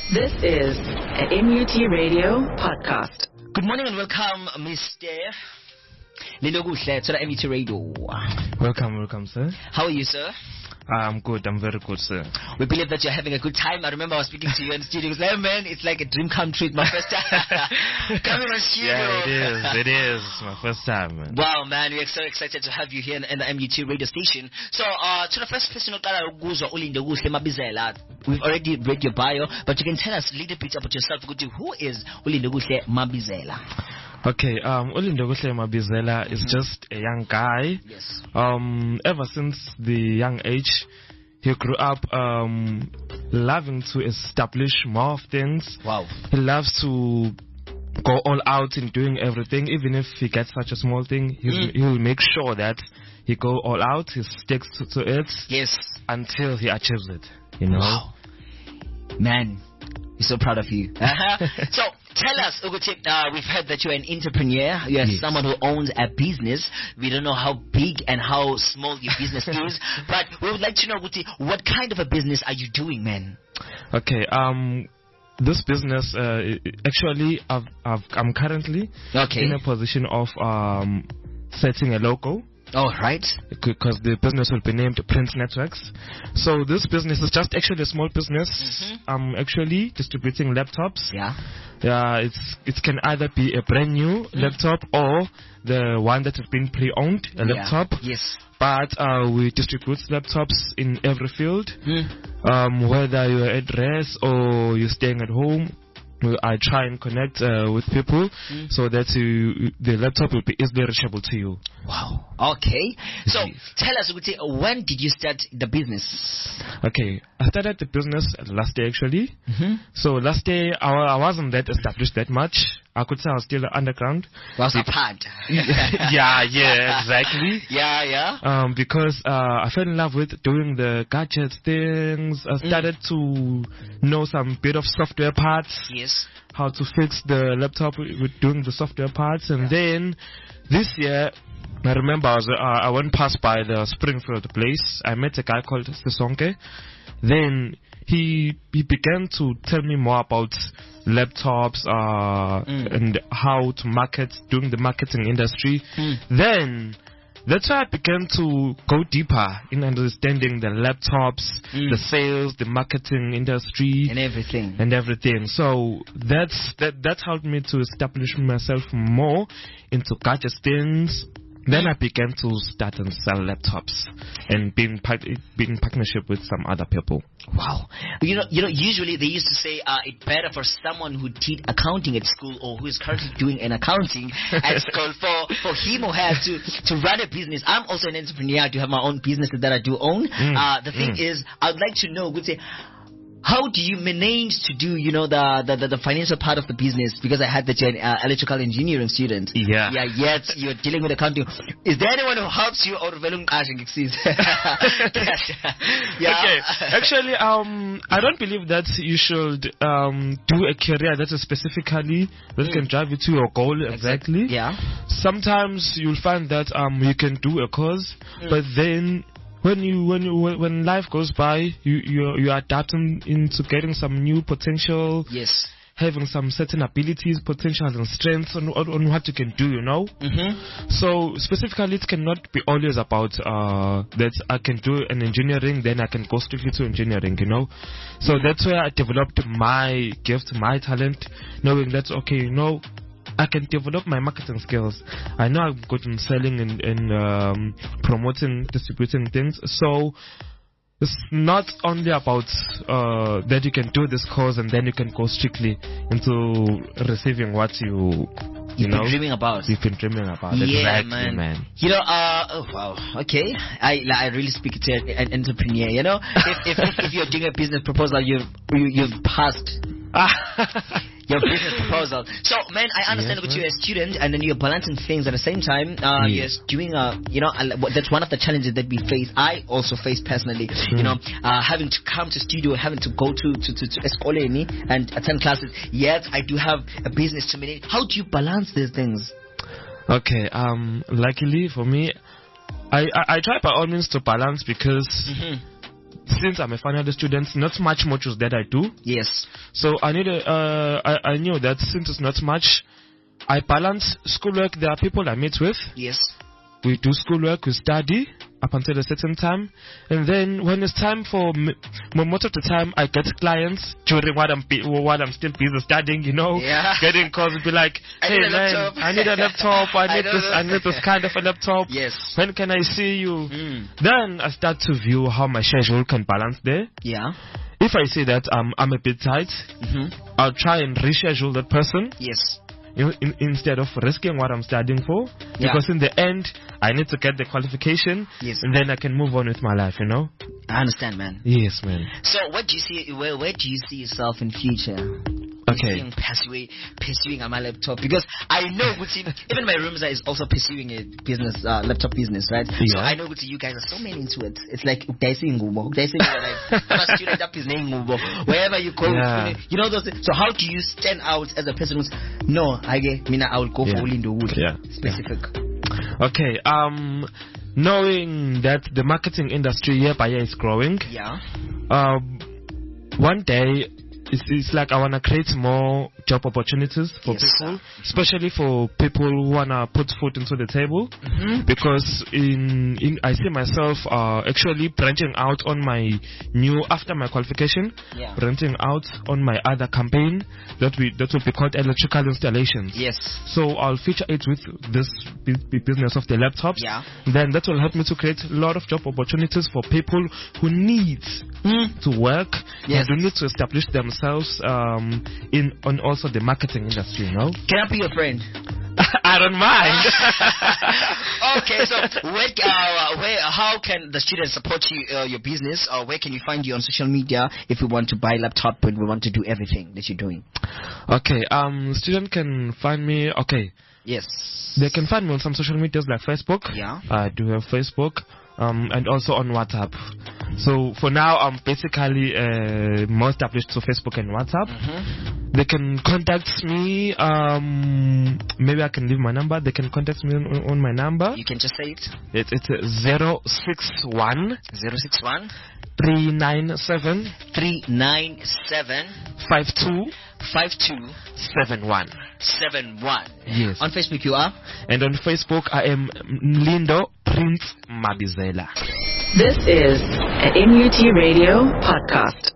This is an MUT Radio podcast. Good morning and welcome, Mr. Liloguhle to the MUT Radio. Welcome, sir. How are you, sir? I'm good. I'm very good, sir. We believe that you're having a good time. I remember I was speaking to you in the studio. Like, man, it's like a dream come true. It's my first time coming on studio. Yeah, it is. It's my first time, man. Wow, man, we're so excited to have you here in the MUT radio station. So, to the first person, we've already read your bio, but you can tell us a little bit about yourself. Who is Ulindoguhle Mabizela? Okay, Ulindoguhle Mabizela is just a young guy. Yes. Ever since the young age, he grew up loving to establish more of things. Wow. He loves to go all out in doing everything. Even if he gets such a small thing, he'll make sure that he go all out, he sticks to it. Yes. Until he achieves it, you know. Wow. Man, we're so proud of you. So, tell us, Uguti, we've heard that you're an entrepreneur. You're someone who owns a business. We don't know how big and how small your business is, but we would like to know, Uguti, what kind of a business are you doing, man? Okay, this business, actually, I'm currently in a position of setting a logo. Oh, right. Because the business will be named Prince Networks. So this business is just actually a small business. I'm actually distributing laptops. Yeah. It can either be a brand new laptop or the one that has been pre-owned, a laptop. Yes. But we distribute laptops in every field. Whether you're at rest or you're staying at home, I try and connect with people so that the laptop will be easily reachable to you. Wow. Okay. So tell us, when did you start the business? Okay, I started the business last year actually. So last year I wasn't that established that much. I could say I was still underground. Was a pad. yeah, exactly. Yeah. Because I fell in love with doing the gadgets things. I started to know some bit of software parts. Yes. How to fix the laptop with doing the software parts. And then this year, I remember I went past by the Springfield place. I met a guy called Sisonke. Then he began to tell me more about laptops and how to market, doing the marketing industry. Then that's why I began to go deeper in understanding the laptops, the sales, the marketing industry, and everything. So that helped me to establish myself more into gadget things. Then I began to start and sell laptops and be in partnership with some other people. Wow. You know, usually they used to say it's better for someone who did accounting at school or who is currently doing an accounting at school for him or her to run a business. I'm also an entrepreneur. I do have my own business that I do own. The thing is, I would like to know, how do you manage to do, the financial part of the business? Because I had that you're an electrical engineering student. Yeah. Yet you're dealing with accounting. Is there anyone who helps you out of Okay. Actually, I don't believe that you should do a career that is specifically that can drive you to your goal exactly. Yeah. Sometimes you'll find that you can do a course, but then when life goes by, you are adapting into getting some new potential. Yes. Having some certain abilities, potentials, and strengths on what you can do, So specifically, it cannot be always about that I can do an engineering, then I can go strictly to engineering, So that's where I developed my gift, my talent, knowing that I can develop my marketing skills. I know I'm good in selling and promoting, distributing things. So it's not only about that you can do this course and then you can go strictly into receiving what you've been dreaming about. You've been dreaming about. Yeah, exactly, man. Oh wow. Okay. I really speak to an entrepreneur. If you're doing a business proposal, you've passed. Your business proposal. So, man, I understand that you're a student and then you're balancing things at the same time. You're doing that's one of the challenges that we face. I also face personally. Having to come to studio, having to go to Eskoleni and attend classes. Yet I do have a business to manage. How do you balance these things? Okay. Luckily for me, I try by all means to balance because since I'm a final year student, not much modules that I do. Yes. So I knew that since it's not much, I balance schoolwork. There are people I meet with. Yes. We do schoolwork, we study up until a certain time, and then when it's time for most of the time, I get clients during what I'm still busy studying. Getting calls and be like, "Hey man, I need a laptop. I need this kind of a laptop. Yes. When can I see you?" Then I start to view how my schedule can balance there. Yeah. If I see that I'm a bit tight, I'll try and reschedule that person. Yes. Instead of risking what I'm studying for, because in the end I need to get the qualification, and then I can move on with my life. I understand, man. Yes, man. So what do you see? Where do you see yourself in future? Okay. Pursuing a laptop, because I know even my room is also pursuing a business, laptop business, right? Yeah. So I know you guys are so many into it. It's like I'm a student up his name, wherever you go, those. So how do you stand out as a person who's I will go for Lindo Wood specific? Okay. Knowing that the marketing industry year by year is growing. Yeah. One day. It's like I want to create more job opportunities for people, especially for people who want to put food into the table. Because I see myself actually branching out on my after my qualification, branching out on my other campaign that will be called electrical installations. Yes. So I'll feature it with this business of the laptops. Yeah. Then that will help me to create a lot of job opportunities for people who need to work and who need to establish themselves on also the marketing industry. Can I be your friend? I don't mind. Okay, so how can the students support your business, or where can you find you on social media if we want to buy a laptop and we want to do everything that you're doing? Okay, student can find me. Okay. Yes. They can find me on some social medias like Facebook. Yeah. I do have Facebook. And also on WhatsApp. So for now, I'm basically more established to Facebook and WhatsApp. They can contact me. Maybe I can leave my number. They can contact me on my number. You can just say it. It's 061 397 5271. Yes. On Facebook you are? And on Facebook I am Lindo Prince Mabizela. This is an MUT Radio podcast.